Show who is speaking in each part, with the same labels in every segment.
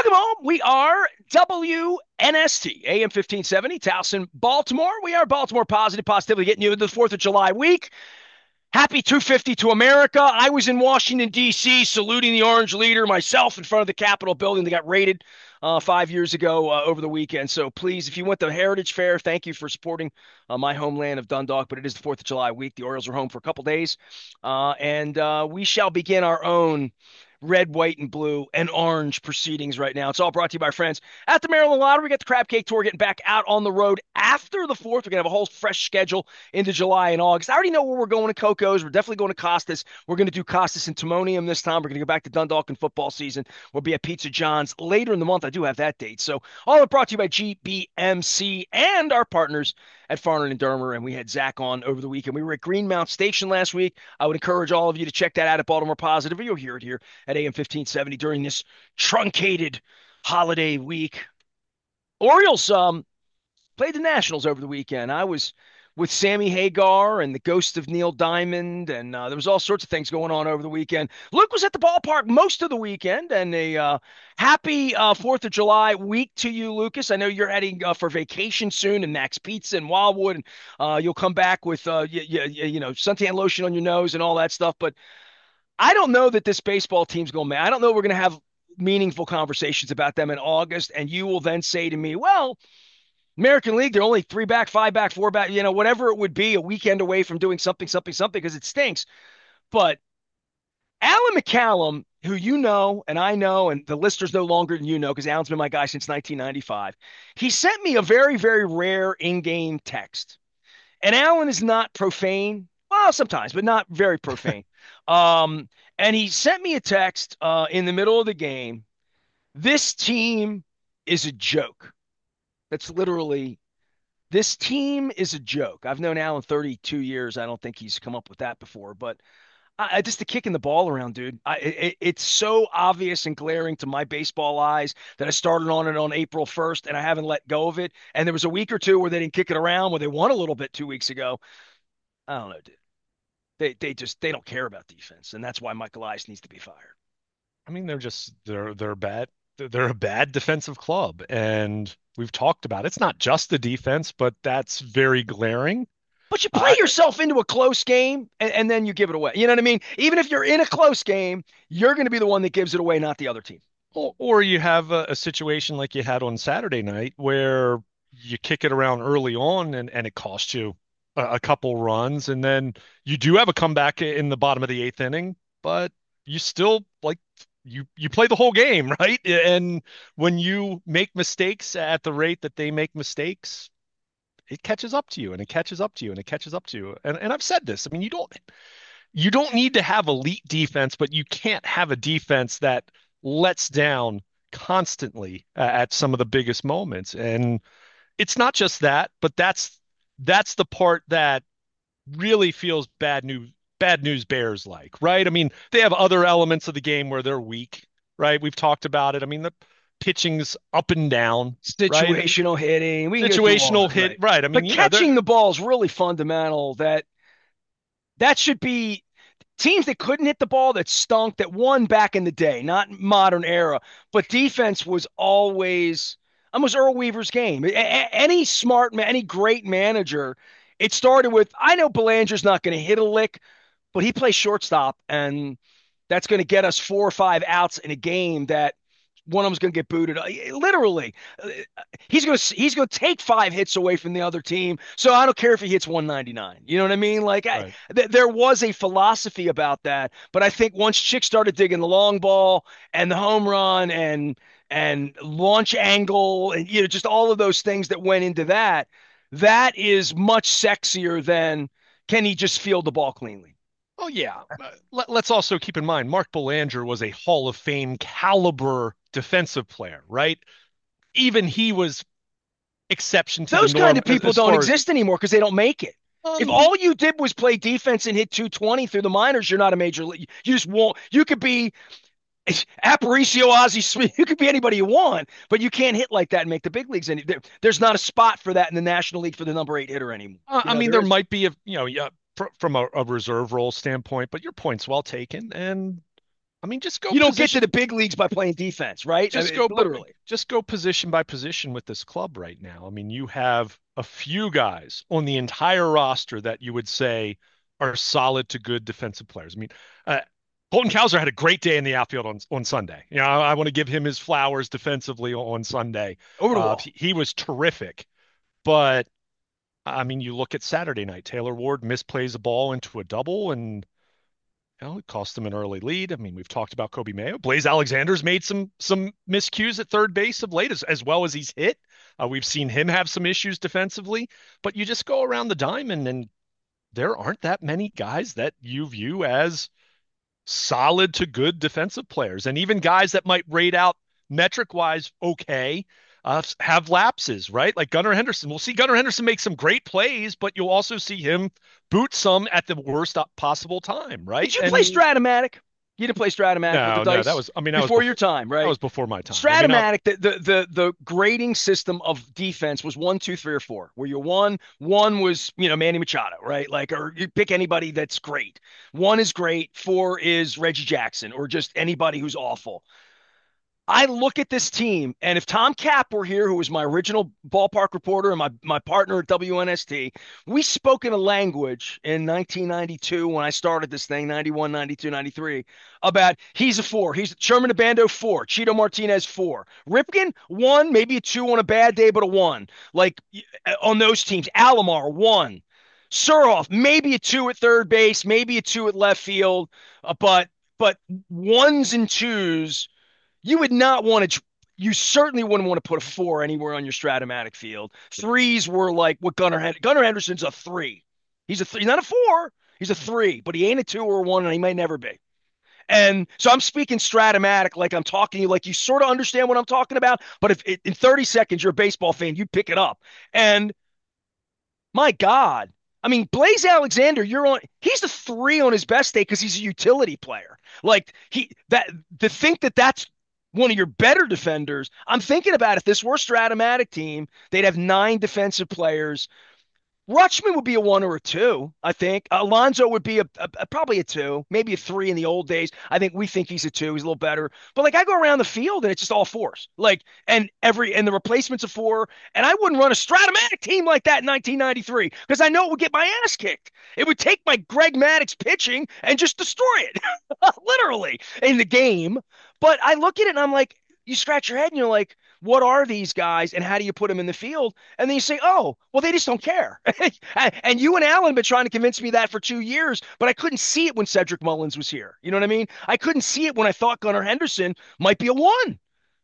Speaker 1: Welcome home. We are WNST, AM 1570, Towson, Baltimore. We are Baltimore Positive, positively getting you into the 4th of July week. Happy 250 to America. I was in Washington, D.C., saluting the Orange Leader myself in front of the Capitol building that got raided 5 years ago over the weekend. So please, if you went to Heritage Fair, thank you for supporting my homeland of Dundalk. But it is the 4th of July week. The Orioles are home for a couple days. And we shall begin our own red, white, and blue and orange proceedings right now. It's all brought to you by our friends at the Maryland Lottery. We got the Crab Cake Tour getting back out on the road after the 4th. We're going to have a whole fresh schedule into July and August. I already know where we're going to Coco's. We're definitely going to Costas. We're going to do Costas and Timonium this time. We're going to go back to Dundalk in football season. We'll be at Pizza John's later in the month. I do have that date. So all are brought to you by GBMC and our partners at Farnham and Dermer. And we had Zach on over the weekend. We were at Greenmount Station last week. I would encourage all of you to check that out at Baltimore Positive. You'll hear it here at AM 1570 during this truncated holiday week. Orioles played the Nationals over the weekend. I was with Sammy Hagar and the ghost of Neil Diamond, and there was all sorts of things going on over the weekend. Luke was at the ballpark most of the weekend, and a happy 4th of July week to you, Lucas. I know you're heading for vacation soon, and Max Pizza and Wildwood, and you'll come back with suntan lotion on your nose and all that stuff. But I don't know that this baseball team's going to make. I don't know we're going to have meaningful conversations about them in August, and you will then say to me, well, American League, they're only 3 back, 5 back, 4 back, whatever it would be, a weekend away from doing something, because it stinks. But Alan McCallum, who you know, and I know, and the listeners no longer than you know, because Alan's been my guy since 1995, he sent me a very, very rare in-game text. And Alan is not profane. Well, sometimes, but not very profane. And he sent me a text in the middle of the game. This team is a joke. That's literally, this team is a joke. I've known Alan 32 years. I don't think he's come up with that before, but just the kicking the ball around, dude. It's so obvious and glaring to my baseball eyes that I started on it on April 1st and I haven't let go of it. And there was a week or two where they didn't kick it around, where they won a little bit 2 weeks ago. I don't know, dude. They don't care about defense, and that's why Michael Elias needs to be fired.
Speaker 2: I mean, they're bad. They're a bad defensive club, and we've talked about it. It's not just the defense, but that's very glaring.
Speaker 1: But you play
Speaker 2: Uh,
Speaker 1: yourself into a close game and then you give it away. You know what I mean? Even if you're in a close game, you're going to be the one that gives it away, not the other team.
Speaker 2: or you have a situation like you had on Saturday night where you kick it around early on and it costs you a couple runs, and then you do have a comeback in the bottom of the eighth inning, but you still like you play the whole game, right? And when you make mistakes at the rate that they make mistakes, it catches up to you and it catches up to you and it catches up to you. And I've said this. I mean, you don't need to have elite defense, but you can't have a defense that lets down constantly at some of the biggest moments. And it's not just that, but that's the part that really feels bad news bears like, right? I mean, they have other elements of the game where they're weak, right? We've talked about it. I mean, the pitching's up and down, right? I mean,
Speaker 1: Situational hitting. We can go through all
Speaker 2: situational
Speaker 1: that,
Speaker 2: hit,
Speaker 1: right?
Speaker 2: right? I mean,
Speaker 1: But catching the ball is really fundamental. That should be teams that couldn't hit the ball, that stunk, that won back in the day, not modern era. But defense was always almost Earl Weaver's game. Any smart man, any great manager, it started with, I know Belanger's not going to hit a lick, but he plays shortstop, and that's going to get us 4 or 5 outs in a game that one of them's going to get booted. Literally, he's going to take 5 hits away from the other team. So I don't care if he hits 199. You know what I mean? Like
Speaker 2: right.
Speaker 1: there was a philosophy about that, but I think once Chick started digging the long ball and the home run and launch angle and just all of those things that went into that, that is much sexier than can he just field the ball cleanly.
Speaker 2: Oh yeah. Let's also keep in mind Mark Belanger was a Hall of Fame caliber defensive player, right? Even he was exception to the
Speaker 1: Those kind
Speaker 2: norm
Speaker 1: of people
Speaker 2: as
Speaker 1: don't
Speaker 2: far as
Speaker 1: exist anymore because they don't make it. If
Speaker 2: he
Speaker 1: all you did was play defense and hit 220 through the minors, you're not a major league. You just won't. You could be Aparicio, Ozzie Smith. You could be anybody you want, but you can't hit like that and make the big leagues. There's not a spot for that in the National League for the number 8 hitter anymore.
Speaker 2: I mean
Speaker 1: There
Speaker 2: there
Speaker 1: is.
Speaker 2: might be yeah, from a reserve role standpoint, but your point's well taken. And I mean, just go
Speaker 1: You don't get to
Speaker 2: position.
Speaker 1: the big leagues by playing defense, right? I
Speaker 2: Just
Speaker 1: mean,
Speaker 2: go,
Speaker 1: literally.
Speaker 2: just go position by position with this club right now. I mean, you have a few guys on the entire roster that you would say are solid to good defensive players. I mean, uh, Colton Cowser had a great day in the outfield on Sunday. You know, I want to give him his flowers defensively on Sunday.
Speaker 1: Over the wall.
Speaker 2: He was terrific, but I mean, you look at Saturday night. Taylor Ward misplays a ball into a double, and it cost them an early lead. I mean, we've talked about Kobe Mayo. Blaze Alexander's made some miscues at third base of late, as well as he's hit. We've seen him have some issues defensively, but you just go around the diamond, and there aren't that many guys that you view as solid to good defensive players. And even guys that might rate out metric wise okay, have lapses, right? Like Gunnar Henderson. We'll see Gunnar Henderson make some great plays, but you'll also see him boot some at the worst possible time, right?
Speaker 1: Did you play
Speaker 2: And
Speaker 1: Stratomatic? You didn't play Stratomatic with the
Speaker 2: no, that
Speaker 1: dice
Speaker 2: was, I mean,
Speaker 1: before your time,
Speaker 2: that
Speaker 1: right?
Speaker 2: was before my time. I mean,
Speaker 1: Stratomatic, the grading system of defense was 1, 2, 3, or 4. Where you one was Manny Machado, right? Like, or you pick anybody that's great. 1 is great, 4 is Reggie Jackson, or just anybody who's awful. I look at this team, and if Tom Cap were here, who was my original ballpark reporter and my partner at WNST, we spoke in a language in 1992 when I started this thing, 91, 92, 93, about he's a 4. He's Sherman Abando 4, Cheeto Martinez 4, Ripken 1, maybe a 2 on a bad day, but a 1. Like on those teams, Alomar 1, Suroff maybe a 2 at third base, maybe a 2 at left field, but ones and twos you would not want to. You certainly wouldn't want to put a 4 anywhere on your Stratomatic field. Threes were like what Gunnar Henderson's a 3. He's a 3, not a 4. He's a 3, but he ain't a 2 or a 1, and he may never be. And so I'm speaking Stratomatic like I'm talking to you, like you sort of understand what I'm talking about. But if in 30 seconds you're a baseball fan, you pick it up. And my God, I mean, Blaze Alexander, he's the 3 on his best day because he's a utility player. Like to think that that's one of your better defenders. I'm thinking about if this were a Stratomatic team, they'd have 9 defensive players. Rutschman would be a 1 or a 2, I think. Alonso would be probably a 2, maybe a 3 in the old days. I think we think he's a 2. He's a little better. But like I go around the field and it's just all 4s. Like and the replacement's a 4. And I wouldn't run a Stratomatic team like that in 1993 because I know it would get my ass kicked. It would take my Greg Maddux pitching and just destroy it, literally in the game. But I look at it and I'm like, you scratch your head and you're like, what are these guys and how do you put them in the field? And then you say, oh, well, they just don't care. And you and Alan have been trying to convince me that for 2 years, but I couldn't see it when Cedric Mullins was here. You know what I mean? I couldn't see it when I thought Gunnar Henderson might be a 1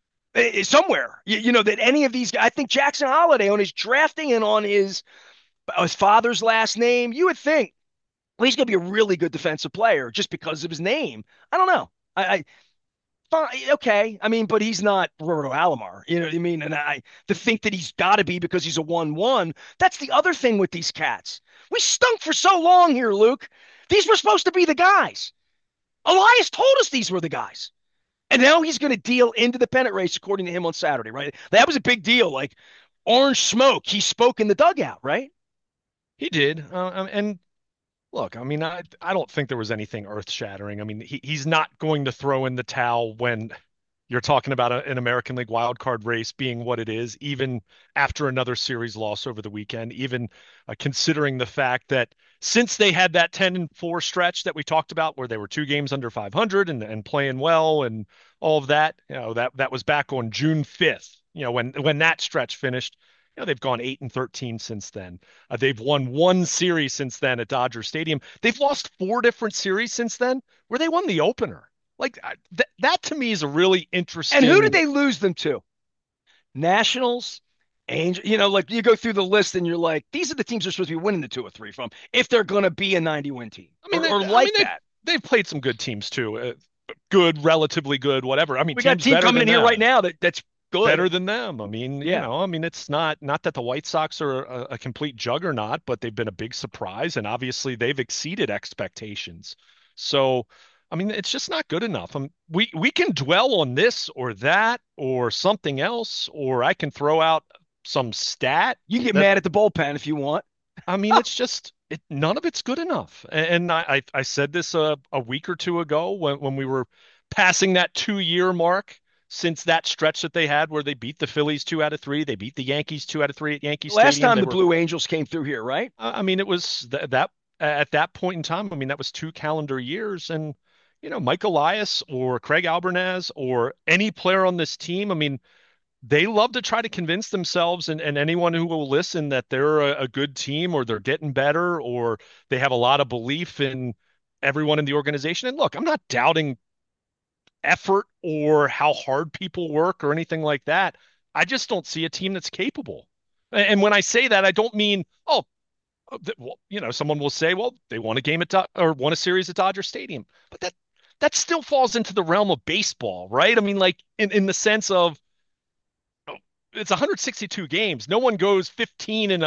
Speaker 1: somewhere. That any of these guys, I think Jackson Holiday on his drafting and on his father's last name, you would think, well, he's going to be a really good defensive player just because of his name. I don't know. I fine, okay. I mean, but he's not Roberto Alomar. You know what I mean? And to think that he's got to be because he's a 1-1. That's the other thing with these cats. We stunk for so long here, Luke. These were supposed to be the guys. Elias told us these were the guys. And now he's going to deal into the pennant race, according to him on Saturday, right? That was a big deal. Like orange smoke. He spoke in the dugout, right?
Speaker 2: he did. And look, I mean, I don't think there was anything earth-shattering. I mean, he's not going to throw in the towel when you're talking about an American League wild card race being what it is, even after another series loss over the weekend, even considering the fact that since they had that 10-4 stretch that we talked about where they were 2 games under 500 and playing well and all of that, that was back on June 5th, when that stretch finished. They've gone 8-13 since then. They've won 1 series since then at Dodger Stadium. They've lost 4 different series since then where they won the opener. Like that to me is a really interesting.
Speaker 1: And who did they lose them to? Nationals, Angel. Like you go through the list and you're like, these are the teams they're supposed to be winning the 2 or 3 from if they're going to be a 90-win team.
Speaker 2: I mean,
Speaker 1: that.
Speaker 2: They've played some good teams too. Good, relatively good, whatever. I mean,
Speaker 1: we got a team coming in here right now that's good.
Speaker 2: Better than them. I mean,
Speaker 1: yeah.
Speaker 2: I mean, it's not that the White Sox are a complete juggernaut, but they've been a big surprise, and obviously they've exceeded expectations. So, I mean, it's just not good enough. We can dwell on this or that or something else, or I can throw out some stat.
Speaker 1: You can get mad at the bullpen if you want.
Speaker 2: I mean, it's just none of it's good enough. And I said this a week or 2 ago when we were passing that 2 year mark since that stretch that they had where they beat the Phillies 2 out of 3, they beat the Yankees 2 out of 3 at Yankee
Speaker 1: Last
Speaker 2: Stadium.
Speaker 1: time
Speaker 2: They
Speaker 1: the
Speaker 2: were,
Speaker 1: Blue Angels came through here, right?
Speaker 2: I mean, it was that at that point in time. I mean, that was 2 calendar years, and Mike Elias or Craig Albernaz or any player on this team. I mean, they love to try to convince themselves and anyone who will listen that they're a good team or they're getting better or they have a lot of belief in everyone in the organization. And look, I'm not doubting effort or how hard people work or anything like that. I just don't see a team that's capable. And when I say that, I don't mean, well, someone will say, well, they won a game or won a series at Dodger Stadium, but that still falls into the realm of baseball, right? I mean, like in the sense of it's 162 games. No one goes 15 and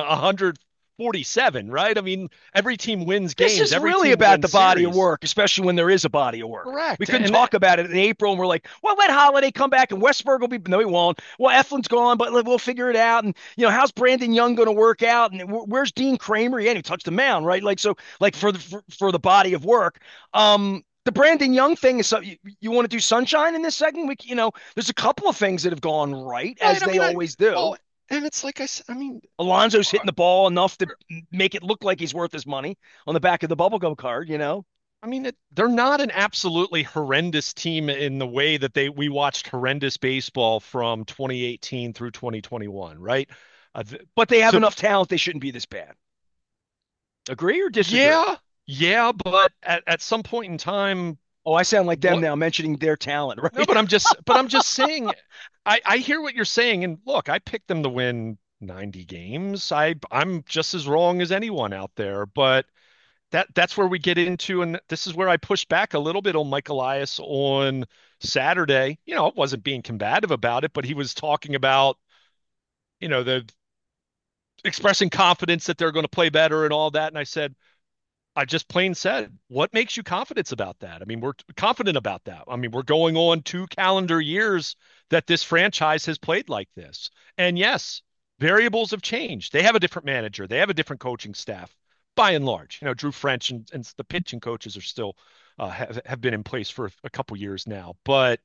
Speaker 2: 147, right? I mean, every team wins
Speaker 1: This
Speaker 2: games.
Speaker 1: is
Speaker 2: Every
Speaker 1: really
Speaker 2: team
Speaker 1: about the
Speaker 2: wins
Speaker 1: body of
Speaker 2: series.
Speaker 1: work, especially when there is a body of work. We
Speaker 2: Correct.
Speaker 1: couldn't
Speaker 2: And
Speaker 1: talk about it in April, and we're like, well, let Holiday come back, and Westberg will be. No, he won't. Well, Eflin's gone, but we'll figure it out. And how's Brandon Young going to work out? And where's Dean Kramer? He hadn't even touched the mound, right? Like so, like for the body of work. The Brandon Young thing is something you want to do sunshine in this segment. There's a couple of things that have gone right,
Speaker 2: right,
Speaker 1: as
Speaker 2: I
Speaker 1: they
Speaker 2: mean,
Speaker 1: always do.
Speaker 2: well, and it's like I said, I mean,
Speaker 1: Alonso's hitting the ball enough to make it look like he's worth his money on the back of the bubblegum card.
Speaker 2: they're not an absolutely horrendous team in the way that we watched horrendous baseball from 2018 through 2021, right? Uh, th-
Speaker 1: But they have
Speaker 2: so
Speaker 1: enough talent, they shouldn't be this bad. Agree or disagree?
Speaker 2: yeah, yeah, but at some point in time,
Speaker 1: Oh, I sound like them
Speaker 2: what
Speaker 1: now mentioning their talent,
Speaker 2: no,
Speaker 1: right?
Speaker 2: but I'm just saying, I hear what you're saying, and look, I picked them to win 90 games. I'm just as wrong as anyone out there, but that's where we get into, and this is where I pushed back a little bit on Mike Elias on Saturday. I wasn't being combative about it, but he was talking about, the expressing confidence that they're going to play better and all that. And I just plain said, what makes you confident about that? I mean, we're confident about that. I mean, we're going on 2 calendar years that this franchise has played like this. And yes, variables have changed. They have a different manager, they have a different coaching staff by and large. Drew French and the pitching coaches are still have been in place for a couple years now. But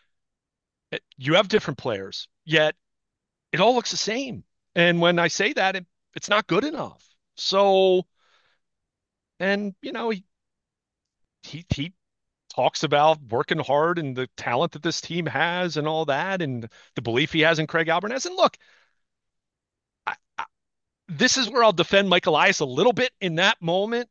Speaker 2: you have different players, yet it all looks the same. And when I say that, it's not good enough. So, and he talks about working hard and the talent that this team has and all that and the belief he has in Craig Albertaz. And look, I, this is where I'll defend Mike Elias a little bit in that moment.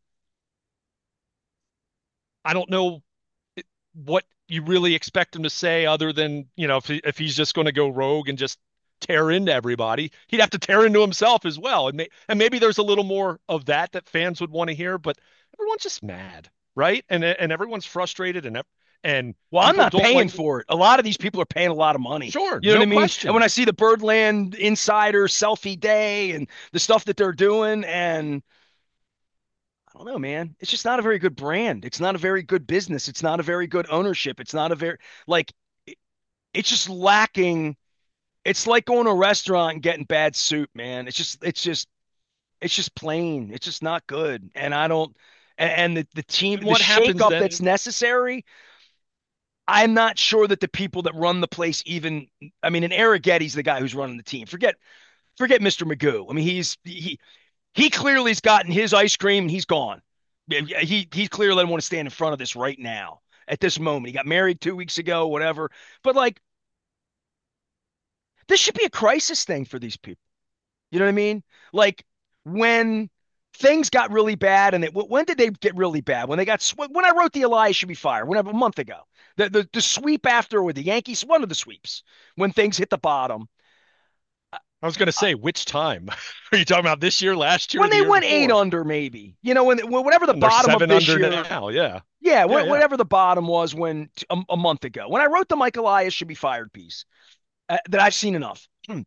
Speaker 2: I don't know what you really expect him to say other than, if he's just going to go rogue and just tear into everybody, he'd have to tear into himself as well. And maybe there's a little more of that fans would want to hear, but everyone's just mad, right? And everyone's frustrated and
Speaker 1: Well, I'm
Speaker 2: people
Speaker 1: not
Speaker 2: don't
Speaker 1: paying
Speaker 2: like.
Speaker 1: for it. A lot of these people are paying a lot of money.
Speaker 2: Sure,
Speaker 1: You know what
Speaker 2: no
Speaker 1: I mean? And
Speaker 2: question.
Speaker 1: when I see the Birdland Insider selfie day and the stuff that they're doing, and I don't know, man, it's just not a very good brand. It's not a very good business. It's not a very good ownership. It's not a very, like, it's just lacking. It's like going to a restaurant and getting bad soup, man. It's just plain. It's just not good. And I don't, and the team,
Speaker 2: And
Speaker 1: the
Speaker 2: what happens
Speaker 1: shakeup
Speaker 2: then?
Speaker 1: that's necessary, I'm not sure that the people that run the place even, I mean, and Arrighetti's the guy who's running the team. Forget Mr. Magoo. I mean, he clearly's gotten his ice cream and he's gone. He clearly doesn't want to stand in front of this right now at this moment. He got married 2 weeks ago, whatever. But like, this should be a crisis thing for these people. You know what I mean? Like when things got really bad, and when did they get really bad? When they got when I wrote the Elias should be fired, whenever a month ago, the sweep after with the Yankees, one of the sweeps when things hit the bottom.
Speaker 2: I was going to say, which time? Are you talking about this year, last year, or
Speaker 1: When
Speaker 2: the
Speaker 1: they
Speaker 2: year
Speaker 1: went eight
Speaker 2: before?
Speaker 1: under, maybe whatever the
Speaker 2: And they're
Speaker 1: bottom of
Speaker 2: seven
Speaker 1: this
Speaker 2: under
Speaker 1: year.
Speaker 2: now. Yeah.
Speaker 1: Yeah,
Speaker 2: Yeah. Yeah.
Speaker 1: whatever the bottom was when a month ago, when I wrote the Mike Elias should be fired piece, that I've seen enough.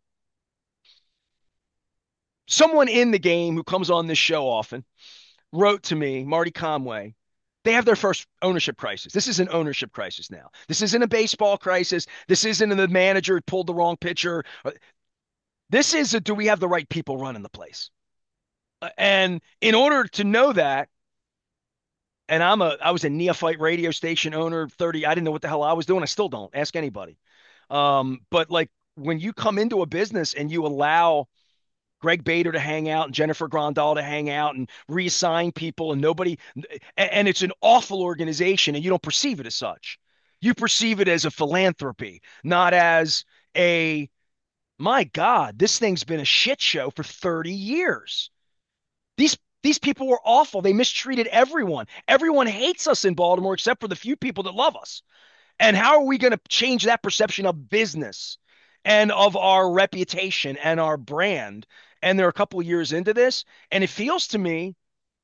Speaker 1: Someone in the game who comes on this show often wrote to me, Marty Conway. They have their first ownership crisis. This is an ownership crisis now. This isn't a baseball crisis. This isn't the manager pulled the wrong pitcher. This is do we have the right people running the place? And in order to know that, and I was a neophyte radio station owner, 30. I didn't know what the hell I was doing. I still don't. Ask anybody. But like when you come into a business and you allow Greg Bader to hang out and Jennifer Grandal to hang out and reassign people and nobody, and it's an awful organization and you don't perceive it as such. You perceive it as a philanthropy, not as a, my God, this thing's been a shit show for 30 years. These people were awful. They mistreated everyone. Everyone hates us in Baltimore except for the few people that love us. And how are we going to change that perception of business and of our reputation and our brand? And they're a couple of years into this, and it feels to me,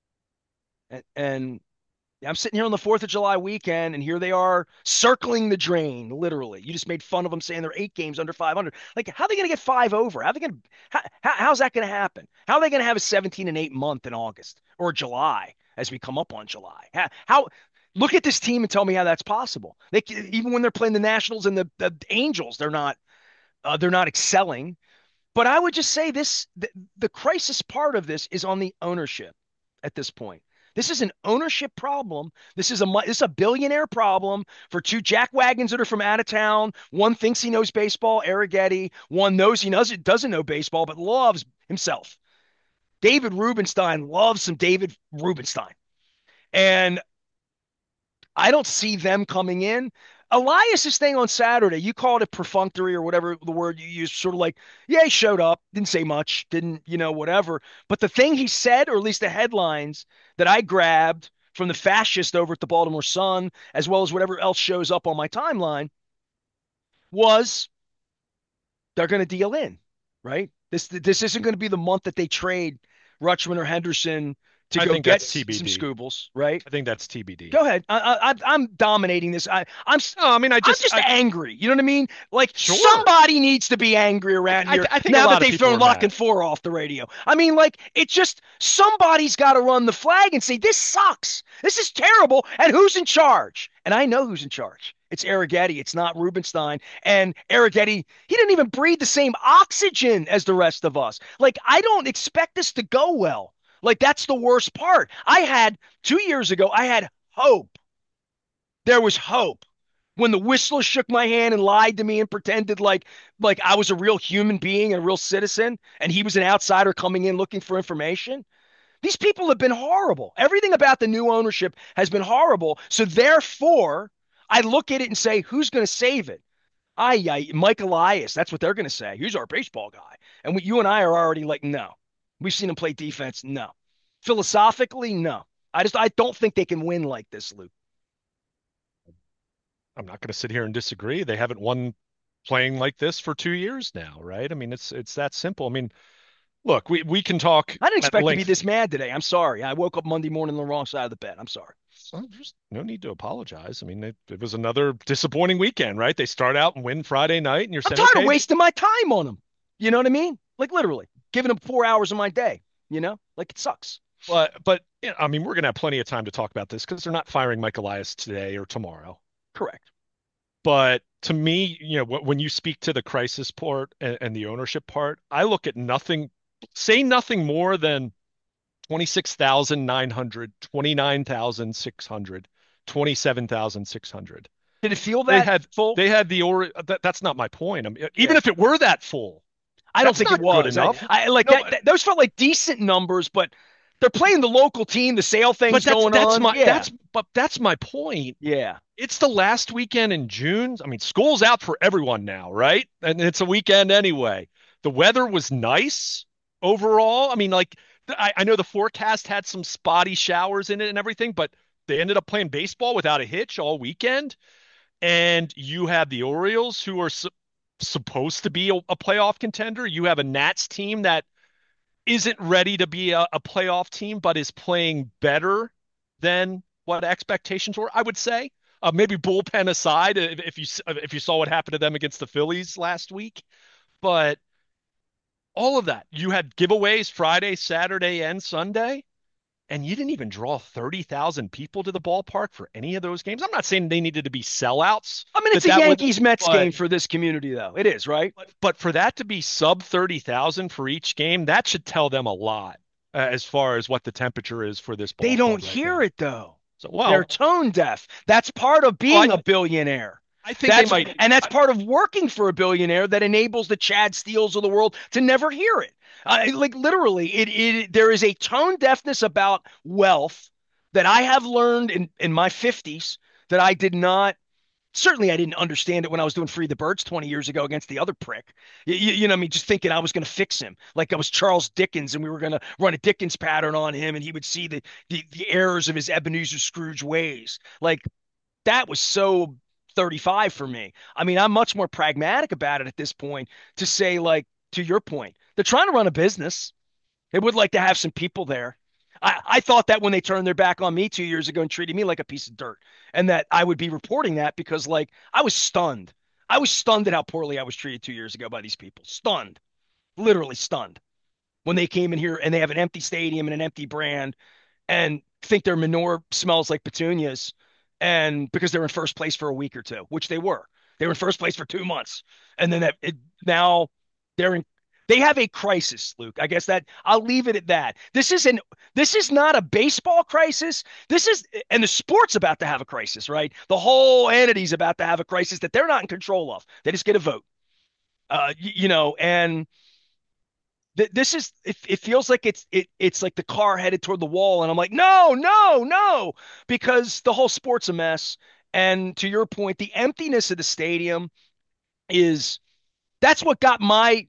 Speaker 1: and I'm sitting here on the 4th of July weekend, and here they are circling the drain, literally. You just made fun of them saying they're 8 games under 500. Like, how are they going to get five over? How are they going to, how's that going to happen? How are they going to have a 17-8 month in August or July as we come up on July? Look at this team and tell me how that's possible. Even when they're playing the Nationals and the Angels, they're not excelling. But I would just say the crisis part of this is on the ownership at this point. This is an ownership problem. This is a billionaire problem for two jackwagons that are from out of town. One thinks he knows baseball, Arrighetti. One knows he doesn't know baseball, but loves himself. David Rubenstein loves some David Rubenstein. And I don't see them coming in. Elias's thing on Saturday, you called it perfunctory or whatever the word you used, sort of like, yeah, he showed up, didn't say much, didn't, whatever. But the thing he said, or at least the headlines that I grabbed from the fascist over at the Baltimore Sun, as well as whatever else shows up on my timeline, was they're going to deal in, right? This isn't going to be the month that they trade Rutschman or Henderson to
Speaker 2: I
Speaker 1: go
Speaker 2: think
Speaker 1: get
Speaker 2: that's
Speaker 1: some
Speaker 2: TBD.
Speaker 1: Scoobles, right?
Speaker 2: I think that's TBD.
Speaker 1: Go ahead. I'm dominating this.
Speaker 2: No, I mean,
Speaker 1: I'm just angry. You know what I mean? Like
Speaker 2: sure.
Speaker 1: somebody needs to be angry around here
Speaker 2: I think
Speaker 1: now
Speaker 2: a lot
Speaker 1: that
Speaker 2: of
Speaker 1: they've
Speaker 2: people
Speaker 1: thrown
Speaker 2: are
Speaker 1: Lock
Speaker 2: mad.
Speaker 1: and Four off the radio. I mean, like it's just somebody's got to run the flag and say this sucks. This is terrible. And who's in charge? And I know who's in charge. It's Arrighetti. It's not Rubenstein. And Arrighetti, he didn't even breathe the same oxygen as the rest of us. Like I don't expect this to go well. Like that's the worst part. 2 years ago, I had hope. There was hope. When the Whistler shook my hand and lied to me and pretended like I was a real human being and a real citizen, and he was an outsider coming in looking for information. These people have been horrible. Everything about the new ownership has been horrible. So therefore, I look at it and say, who's going to save it? Mike Elias. That's what they're going to say. He's our baseball guy. And you and I are already like, no. We've seen him play defense. No. Philosophically, no. I don't think they can win like this, Luke.
Speaker 2: I'm not going to sit here and disagree. They haven't won playing like this for 2 years now, right? I mean, it's that simple. I mean, look, we can talk
Speaker 1: I didn't
Speaker 2: at
Speaker 1: expect to be
Speaker 2: length.
Speaker 1: this mad today. I'm sorry. I woke up Monday morning on the wrong side of the bed. I'm sorry.
Speaker 2: Well, there's no need to apologize. I mean, it was another disappointing weekend, right? They start out and win Friday night, and you're
Speaker 1: I'm
Speaker 2: saying,
Speaker 1: tired of
Speaker 2: okay,
Speaker 1: wasting my time on them. You know what I mean? Like literally giving them 4 hours of my day. Like it sucks.
Speaker 2: but I mean, we're going to have plenty of time to talk about this because they're not firing Mike Elias today or tomorrow.
Speaker 1: Correct.
Speaker 2: But to me, when you speak to the crisis part and the ownership part, I look at say nothing more than 26,900, 29,600, 27,600.
Speaker 1: Did it feel
Speaker 2: They
Speaker 1: that
Speaker 2: had
Speaker 1: full?
Speaker 2: they had the or that's not my point. I mean, even
Speaker 1: Yeah.
Speaker 2: if it were that full,
Speaker 1: I don't
Speaker 2: that's
Speaker 1: think it
Speaker 2: not good
Speaker 1: was.
Speaker 2: enough.
Speaker 1: I like
Speaker 2: No,
Speaker 1: those felt like decent numbers, but they're playing the local team. The sale
Speaker 2: but
Speaker 1: thing's going on. Yeah.
Speaker 2: that's my point.
Speaker 1: Yeah.
Speaker 2: It's the last weekend in June. I mean, school's out for everyone now, right? And it's a weekend anyway. The weather was nice overall. I mean, like I know the forecast had some spotty showers in it and everything, but they ended up playing baseball without a hitch all weekend. And you have the Orioles, who are supposed to be a playoff contender. You have a Nats team that isn't ready to be a playoff team, but is playing better than what expectations were, I would say. Maybe bullpen aside, if you saw what happened to them against the Phillies last week, but all of that, you had giveaways Friday, Saturday, and Sunday, and you didn't even draw 30,000 people to the ballpark for any of those games. I'm not saying they needed to be sellouts.
Speaker 1: I mean, it's a
Speaker 2: that would,
Speaker 1: Yankees Mets
Speaker 2: but
Speaker 1: game for this community, though. It is, right?
Speaker 2: but for that to be sub 30,000 for each game, that should tell them a lot as far as what the temperature is for this
Speaker 1: They
Speaker 2: ballpark
Speaker 1: don't
Speaker 2: right
Speaker 1: hear
Speaker 2: now.
Speaker 1: it though.
Speaker 2: So,
Speaker 1: They're
Speaker 2: well,
Speaker 1: tone deaf. That's part of
Speaker 2: oh,
Speaker 1: being a billionaire.
Speaker 2: I think they might.
Speaker 1: That's part of working for a billionaire that enables the Chad Steels of the world to never hear it. Like literally, there is a tone deafness about wealth that I have learned in my 50s that I did not. Certainly, I didn't understand it when I was doing Free the Birds 20 years ago against the other prick. You know, what I mean, just thinking I was going to fix him, like I was Charles Dickens, and we were going to run a Dickens pattern on him, and he would see the errors of his Ebenezer Scrooge ways. Like that was so 35 for me. I mean, I'm much more pragmatic about it at this point to say, like, to your point, they're trying to run a business. They would like to have some people there. I thought that when they turned their back on me 2 years ago and treated me like a piece of dirt, and that I would be reporting that because, like, I was stunned. I was stunned at how poorly I was treated 2 years ago by these people. Stunned, literally stunned when they came in here and they have an empty stadium and an empty brand and think their manure smells like petunias and because they're in first place for a week or two, which they were. They were in first place for 2 months. And then now they're in they have a crisis, Luke. I guess that I'll leave it at that. This is not a baseball crisis. This is and the sport's about to have a crisis, right? The whole entity's about to have a crisis that they're not in control of. They just get a vote. And this is it feels like it's like the car headed toward the wall and I'm like no no no because the whole sport's a mess and to your point the emptiness of the stadium is that's what got my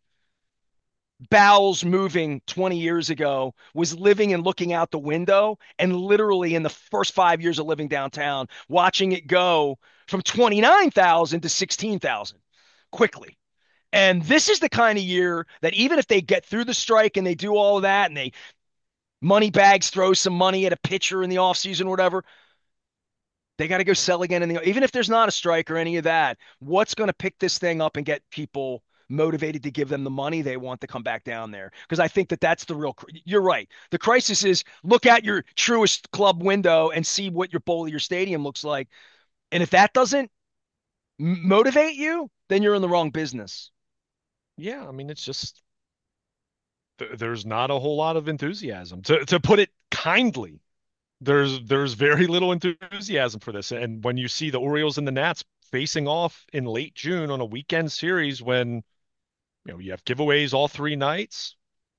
Speaker 1: bowels moving 20 years ago was living and looking out the window and literally in the first 5 years of living downtown watching it go from 29,000 to 16,000 quickly. And this is the kind of year that even if they get through the strike and they do all of that and they money bags throw some money at a pitcher in the offseason or whatever, they got to go sell again even if there's not a strike or any of that, what's going to pick this thing up and get people motivated to give them the money they want to come back down there? Because I think that that's the real you're right. The crisis is look at your truest club window and see what your bowl of your stadium looks like. And if that doesn't motivate you, then you're in the wrong business.
Speaker 2: Yeah, I mean, it's just there's not a whole lot of enthusiasm. To put it kindly, there's very little enthusiasm for this. And when you see the Orioles and the Nats facing off in late June on a weekend series when you have giveaways all 3 nights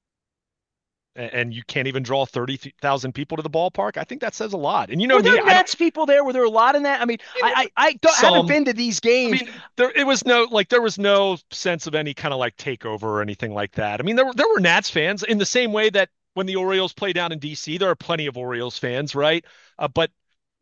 Speaker 2: and you can't even draw 30,000 people to the ballpark, I think that says a lot. And you know
Speaker 1: Were
Speaker 2: me,
Speaker 1: there Nets people there? Were there a lot in that? I mean, I haven't been to these
Speaker 2: I
Speaker 1: games.
Speaker 2: mean, there was no sense of any kind of like takeover or anything like that. I mean, there were Nats fans in the same way that when the Orioles play down in DC, there are plenty of Orioles fans, right? But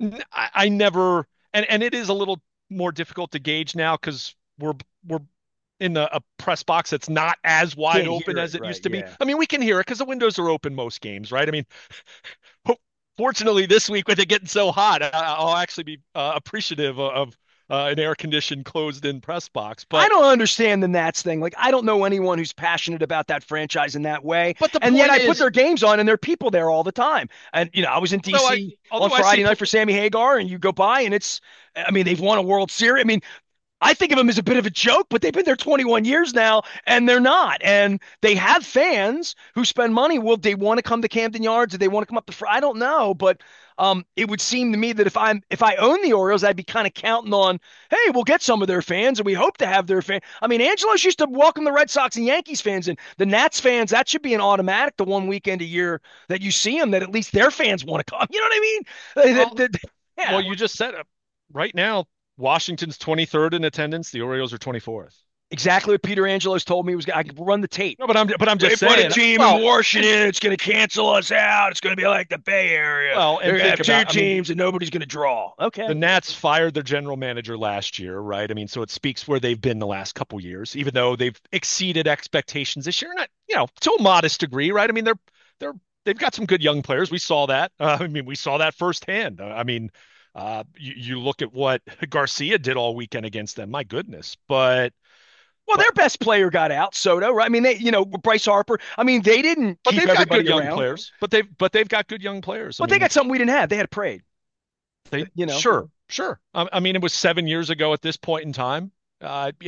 Speaker 2: I never, and it is a little more difficult to gauge now because we're in a press box that's not as wide
Speaker 1: Can't
Speaker 2: open
Speaker 1: hear
Speaker 2: as
Speaker 1: it,
Speaker 2: it
Speaker 1: right?
Speaker 2: used to be.
Speaker 1: Yeah.
Speaker 2: I mean, we can hear it because the windows are open most games, right? I mean, fortunately, this week with it getting so hot, I'll actually be appreciative of an air-conditioned, closed-in press box.
Speaker 1: I
Speaker 2: But
Speaker 1: don't understand the Nats thing. Like, I don't know anyone who's passionate about that franchise in that way.
Speaker 2: but the
Speaker 1: And yet
Speaker 2: point
Speaker 1: I put
Speaker 2: is,
Speaker 1: their games on and there are people there all the time. And, I was in
Speaker 2: although I
Speaker 1: DC on
Speaker 2: although I see
Speaker 1: Friday night for Sammy Hagar and you go by and I mean, they've won a World Series. I mean, I think of them as a bit of a joke, but they've been there 21 years now, and they're not. And they have fans who spend money. Will they want to come to Camden Yards? Do they want to come up to? I don't know, but it would seem to me that if I own the Orioles, I'd be kind of counting on, hey, we'll get some of their fans, and we hope to have their fans. I mean, Angelos used to welcome the Red Sox and Yankees fans, and the Nats fans. That should be an automatic. The one weekend a year that you see them, that at least their fans want to come. You know what I mean?
Speaker 2: well,
Speaker 1: Yeah.
Speaker 2: well, you just said it. Right now, Washington's 23rd in attendance. The Orioles are 24th.
Speaker 1: Exactly what Peter Angelos told me was I could run the tape.
Speaker 2: No, but I'm
Speaker 1: They
Speaker 2: just
Speaker 1: put a
Speaker 2: saying.
Speaker 1: team in
Speaker 2: Well,
Speaker 1: Washington. It's going to cancel us out. It's going to be like the Bay Area.
Speaker 2: well,
Speaker 1: They're
Speaker 2: and
Speaker 1: going to
Speaker 2: think
Speaker 1: have two
Speaker 2: about. I mean,
Speaker 1: teams and nobody's going to draw.
Speaker 2: the
Speaker 1: Okay.
Speaker 2: Nats fired their general manager last year, right? I mean, so it speaks where they've been the last couple years, even though they've exceeded expectations this year, not, to a modest degree, right? I mean, they're they've got some good young players. We saw that. I mean, we saw that firsthand. I mean, you look at what Garcia did all weekend against them. My goodness,
Speaker 1: Well,
Speaker 2: but
Speaker 1: their best player got out, Soto, right? I mean, Bryce Harper. I mean, they didn't
Speaker 2: but
Speaker 1: keep
Speaker 2: they've got good
Speaker 1: everybody
Speaker 2: young
Speaker 1: around,
Speaker 2: players. But they've got good young players. I
Speaker 1: but they
Speaker 2: mean,
Speaker 1: got something we didn't have. They had a parade.
Speaker 2: they
Speaker 1: You know,
Speaker 2: sure, sure. I mean, it was 7 years ago at this point in time.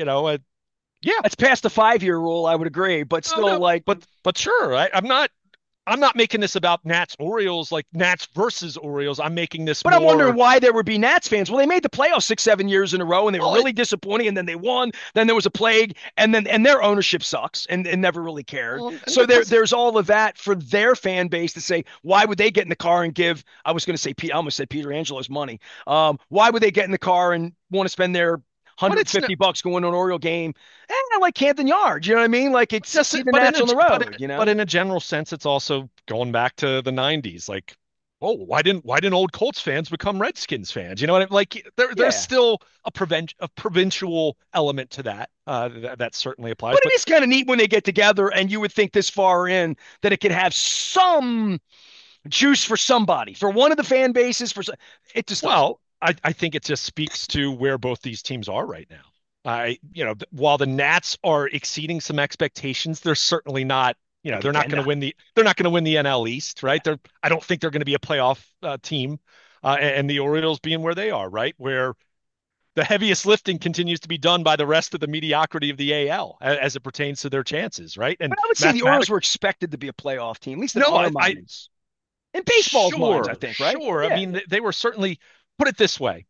Speaker 2: Yeah.
Speaker 1: that's past the 5-year rule. I would agree, but
Speaker 2: Oh
Speaker 1: still,
Speaker 2: no,
Speaker 1: like,
Speaker 2: but sure. I'm not. I'm not making this about Nats Orioles, like Nats versus Orioles. I'm making this
Speaker 1: But I'm wondering
Speaker 2: more.
Speaker 1: why there would be Nats fans. Well, they made the playoffs 6, 7 years in a row, and they were
Speaker 2: Well,
Speaker 1: really disappointing. And then they won. Then there was a plague, and their ownership sucks, and never really cared.
Speaker 2: and
Speaker 1: So
Speaker 2: that doesn't.
Speaker 1: there's all of that for their fan base to say, why would they get in the car and give? I was going to say, I almost said Peter Angelo's money. Why would they get in the car and want to spend their
Speaker 2: But it's not
Speaker 1: $150 going to an Oriole game? Like Hampton Yards, you know what I mean? Like it's
Speaker 2: just.
Speaker 1: see the
Speaker 2: But in
Speaker 1: Nats
Speaker 2: a
Speaker 1: on the
Speaker 2: but
Speaker 1: road,
Speaker 2: but in a general sense, it's also going back to the '90s. Like, oh, why didn't old Colts fans become Redskins fans? You know what I mean? Like there's
Speaker 1: Yeah.
Speaker 2: still a provincial element to that. That certainly applies.
Speaker 1: But it
Speaker 2: But
Speaker 1: is kind of neat when they get together, and you would think this far in that it could have some juice for somebody, for one of the fan bases. It just doesn't.
Speaker 2: well, I think it just speaks to where both these teams are right now. While the Nats are exceeding some expectations, they're certainly not. They're not going to
Speaker 1: Contender.
Speaker 2: win the. They're not going to win the NL East, right? I don't think they're going to be a playoff team. And the Orioles being where they are, right? Where the heaviest lifting continues to be done by the rest of the mediocrity of the AL as it pertains to their chances, right?
Speaker 1: But
Speaker 2: And
Speaker 1: I would say the Orioles
Speaker 2: mathematically,
Speaker 1: were expected to be a playoff team, at least in
Speaker 2: no,
Speaker 1: our
Speaker 2: I
Speaker 1: minds. In baseball's minds, I
Speaker 2: sure,
Speaker 1: think, right?
Speaker 2: sure. I
Speaker 1: Yeah.
Speaker 2: mean, they were certainly put it this way.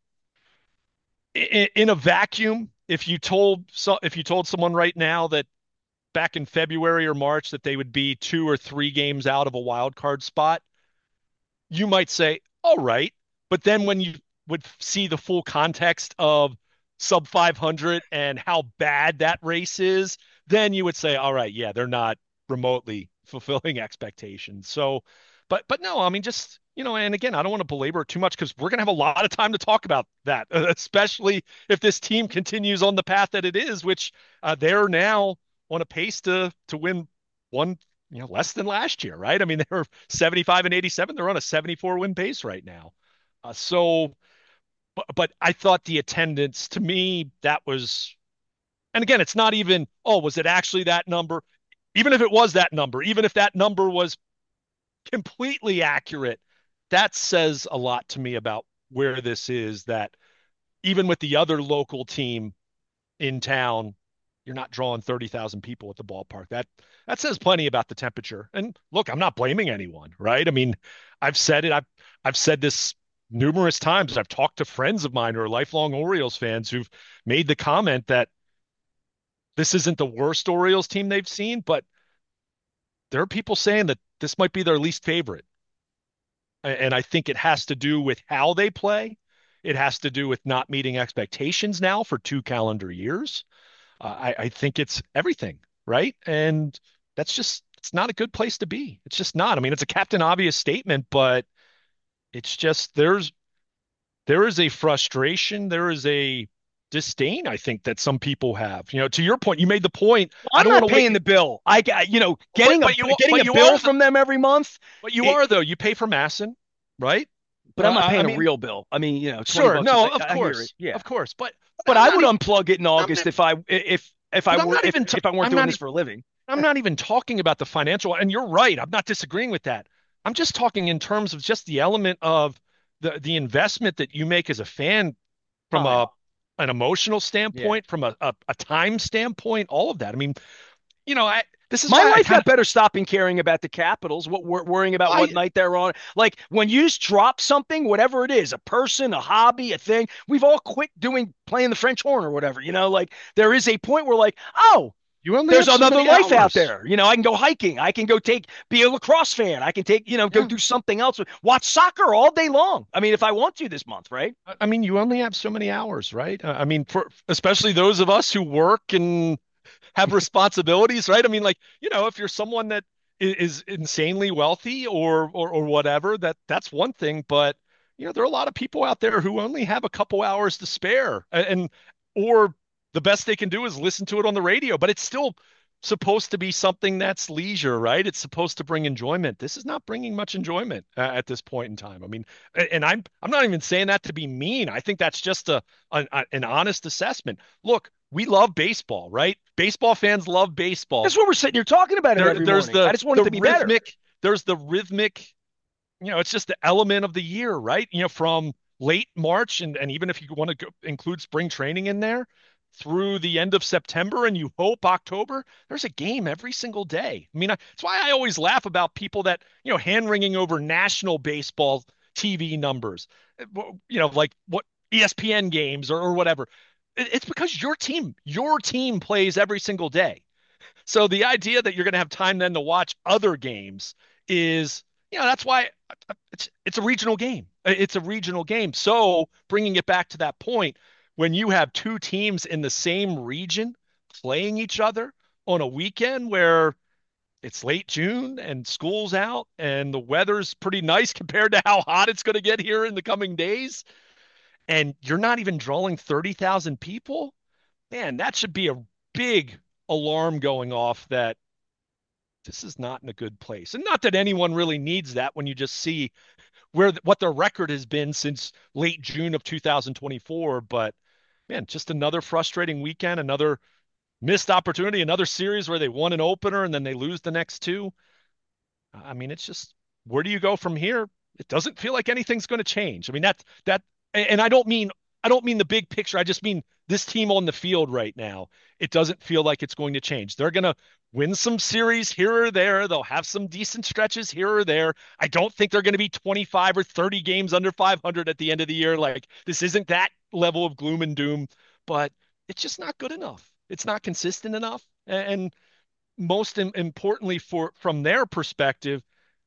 Speaker 2: In a vacuum, if you told someone right now that back in February or March that they would be 2 or 3 games out of a wild card spot, you might say, all right. But then when you would see the full context of sub 500 and how bad that race is, then you would say, all right, yeah, they're not remotely fulfilling expectations. So, but no, I mean, just, and again, I don't want to belabor it too much because we're going to have a lot of time to talk about that, especially if this team continues on the path that it is, which they're now on a pace to win one, less than last year, right? I mean, they were 75 and 87. They're on a 74 win pace right now. But I thought the attendance to me, that was, and again, it's not even, oh, was it actually that number? Even if it was that number, even if that number was completely accurate, that says a lot to me about where this is, that even with the other local team in town, you're not drawing 30,000 people at the ballpark. That says plenty about the temperature. And look, I'm not blaming anyone, right? I mean, I've said it. I've said this numerous times. I've talked to friends of mine who are lifelong Orioles fans who've made the comment that this isn't the worst Orioles team they've seen, but there are people saying that this might be their least favorite. And I think it has to do with how they play. It has to do with not meeting expectations now for 2 calendar years. I think it's everything, right? And it's not a good place to be. It's just not. I mean, it's a Captain Obvious statement, but it's just there is a frustration, there is a disdain, I think, that some people have. To your point, you made the point.
Speaker 1: Well,
Speaker 2: I
Speaker 1: I'm
Speaker 2: don't want
Speaker 1: not
Speaker 2: to wait,
Speaker 1: paying the bill. I got,
Speaker 2: but
Speaker 1: getting a
Speaker 2: but you
Speaker 1: getting
Speaker 2: but
Speaker 1: a
Speaker 2: you
Speaker 1: bill
Speaker 2: are
Speaker 1: from them every month.
Speaker 2: but you
Speaker 1: It,
Speaker 2: are though. You pay for Masson, right?
Speaker 1: but I'm not
Speaker 2: I
Speaker 1: paying a
Speaker 2: mean,
Speaker 1: real bill. I mean, 20
Speaker 2: sure,
Speaker 1: bucks.
Speaker 2: no, of
Speaker 1: I hear it.
Speaker 2: course,
Speaker 1: Yeah.
Speaker 2: of course, but
Speaker 1: But
Speaker 2: I'm
Speaker 1: I
Speaker 2: not
Speaker 1: would
Speaker 2: even.
Speaker 1: unplug it in
Speaker 2: I'm
Speaker 1: August
Speaker 2: not,
Speaker 1: if I
Speaker 2: but I'm
Speaker 1: were
Speaker 2: not even.
Speaker 1: if I weren't
Speaker 2: I'm
Speaker 1: doing
Speaker 2: not.
Speaker 1: this for a living.
Speaker 2: I'm not even talking about the financial, and you're right. I'm not disagreeing with that. I'm just talking in terms of just the element of the investment that you make as a fan from
Speaker 1: Oh yeah.
Speaker 2: an emotional
Speaker 1: Yeah.
Speaker 2: standpoint, from a time standpoint, all of that. I mean, this is
Speaker 1: My
Speaker 2: why I
Speaker 1: life
Speaker 2: kind
Speaker 1: got
Speaker 2: of
Speaker 1: better stopping caring about the Capitals, what worrying about what
Speaker 2: I
Speaker 1: night they're on. Like when you drop something, whatever it is, a person, a hobby, a thing, we've all quit doing playing the French horn or whatever. Like there is a point where like, oh,
Speaker 2: you only
Speaker 1: there's
Speaker 2: have so
Speaker 1: another
Speaker 2: many
Speaker 1: life out
Speaker 2: hours.
Speaker 1: there. I can go hiking. I can go be a lacrosse fan. I can go
Speaker 2: Yeah.
Speaker 1: do something else. Watch soccer all day long. I mean, if I want to this month, right?
Speaker 2: I mean, you only have so many hours, right? I mean, for especially those of us who work and have responsibilities, right? I mean, like, if you're someone that is insanely wealthy or whatever, that's one thing, but there are a lot of people out there who only have a couple hours to spare and or the best they can do is listen to it on the radio, but it's still supposed to be something that's leisure, right? It's supposed to bring enjoyment. This is not bringing much enjoyment at this point in time. I mean, and I'm not even saying that to be mean. I think that's just an honest assessment. Look, we love baseball, right? Baseball fans love baseball.
Speaker 1: That's what we're sitting here talking about it every
Speaker 2: There's
Speaker 1: morning. I just want it
Speaker 2: the
Speaker 1: to be better.
Speaker 2: rhythmic, it's just the element of the year, right? From late March and even if you want to include spring training in there, through the end of September and you hope October, there's a game every single day. I mean, that's why I always laugh about people that, hand wringing over national baseball TV numbers, like what ESPN games or whatever. It's because your team plays every single day. So the idea that you're going to have time then to watch other games is, that's why it's a regional game. It's a regional game. So bringing it back to that point, when you have two teams in the same region playing each other on a weekend where it's late June and school's out and the weather's pretty nice compared to how hot it's going to get here in the coming days, and you're not even drawing 30,000 people, man, that should be a big alarm going off that this is not in a good place. And not that anyone really needs that when you just see what their record has been since late June of 2024. But man, just another frustrating weekend, another missed opportunity, another series where they won an opener and then they lose the next two. I mean, it's just, where do you go from here? It doesn't feel like anything's going to change. I mean, and I don't mean the big picture. I just mean this team on the field right now. It doesn't feel like it's going to change. They're going to win some series here or there. They'll have some decent stretches here or there. I don't think they're going to be 25 or 30 games under 500 at the end of the year. Like, this isn't that level of gloom and doom, but it's just not good enough. It's not consistent enough. And most importantly, from their perspective,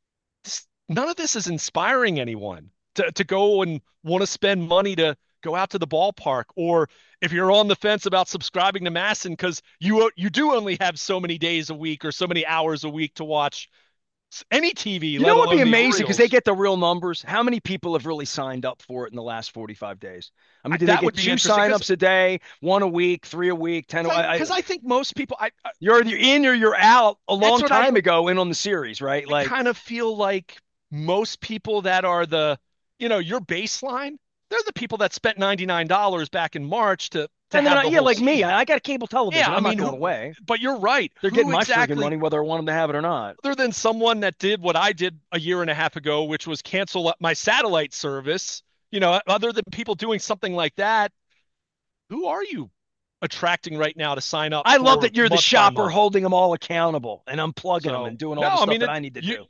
Speaker 2: none of this is inspiring anyone to go and want to spend money to go out to the ballpark, or if you're on the fence about subscribing to MASN because you do only have so many days a week or so many hours a week to watch any TV.
Speaker 1: You know what would be amazing, because they get the real numbers. How many people have really signed up for it in the last 45 days? I mean, did they get 2 signups a day, 1 a week, 3 a week, 10 a week?
Speaker 2: Because I think most people,
Speaker 1: you're either in or you're out a long time ago in on the series, right?
Speaker 2: I kind of feel like most people that are your baseline, they're the people that spent $99 back in March to
Speaker 1: and
Speaker 2: have
Speaker 1: then, like me, I got a cable television.
Speaker 2: Yeah,
Speaker 1: I'm not going away.
Speaker 2: But you're right.
Speaker 1: They're getting my freaking money whether I want them to have it or not.
Speaker 2: Other than someone that did what I did a year and a half ago, which was cancel my satellite service, other than people doing something like that, who are you attracting right now to sign up?
Speaker 1: I love that you're the shopper holding them all accountable and unplugging them and doing all the stuff that I need to do.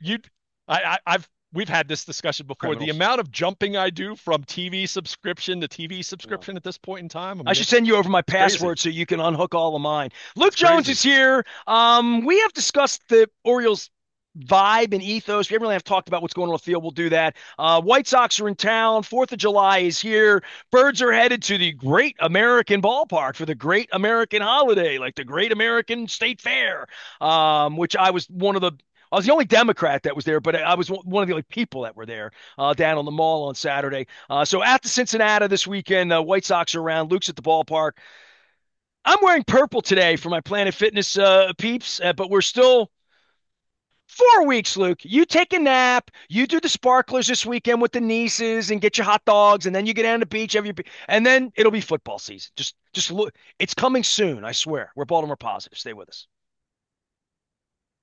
Speaker 2: We've had this discussion before. Criminals. The amount of jumping I do from TV subscription to TV subscription at this point in time.
Speaker 1: I should send you over my password so you can unhook all of mine. Luke Jones is here. We have discussed the Orioles vibe and ethos. We haven't really talked about what's going on the field. We'll do that. White Sox are in town. 4th of July is here. Birds are headed to the Great American Ballpark for the Great American Holiday, like the Great American State Fair, which I was the only Democrat that was there, but I was one of the only people that were there down on the mall on Saturday. So at the Cincinnati this weekend, White Sox are around. Luke's at the ballpark. I'm wearing purple today for my Planet Fitness peeps, but we're still 4 weeks, Luke. You take a nap. You do the sparklers this weekend with the nieces and get your hot dogs, and then you get down to the beach, and then it'll be football season. Just look. It's coming soon, I swear. We're Baltimore positive. Stay with us.